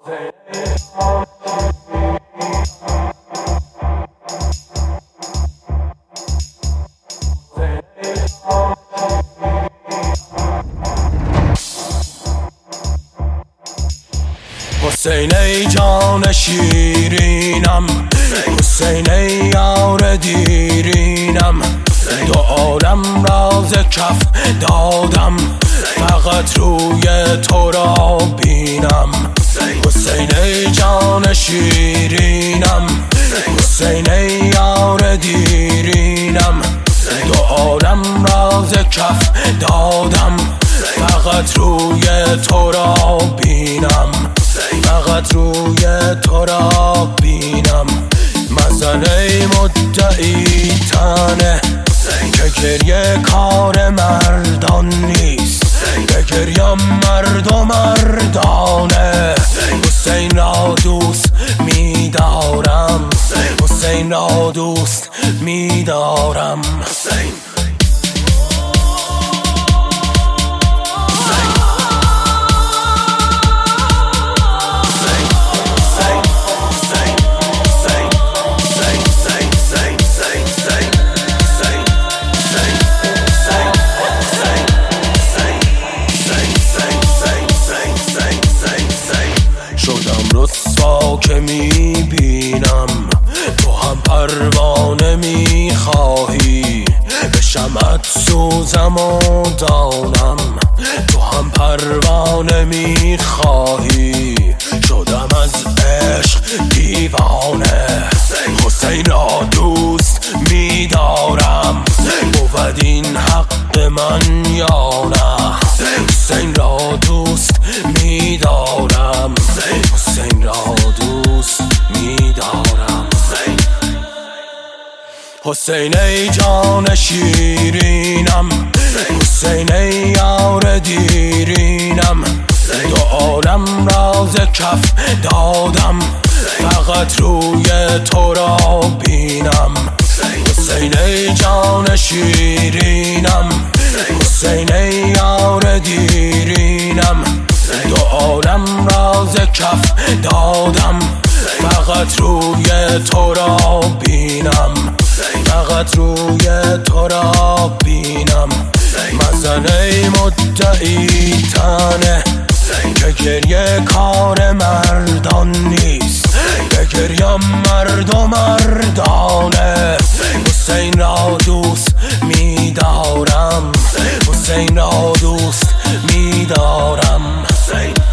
حسین ای جان شیرینم، حسین ای یار دیرینم، دو عالم راز کف دادم، فقط روی تو را بینم. حسین ای جان شیرینم، حسین ای یار دیرینم، دو عالم راز کف دادم، فقط روی تو را بینم، فقط روی تو را بینم. مزن ای مدعی تنه که گریه کار مردان نیست، بگریم مرد و مردانه. حسین را دوست می‌دارم، حسین را دوست می‌دارم. رسوا که میبینم تو هم پروانه میخواهی، به شمعت سوزم و دانم تو هم پروانه میخواهی. شدم از عشق دیوانه، حسین را دوست میدارم، بود این حق من یا نه؟ حسین را دوست میدارم، حسین را دوست میدارم. حسین ای جان شیرینم، حسین ای یار دیرینم، دو عالم راز کف دادم، فقط روی تو را بینم. حسین ای جان شیرینم، حسین ای یار دیرینم، دو عالم راز کف دادم، فقط روی تو را بینم، فقط روی تو را بینم. مزن ای مدعی تنه که گریه کار مردان نیست، بگریم مرد و مردانه. حسین را دوست می‌دارم، حسین را دوست می‌دارم.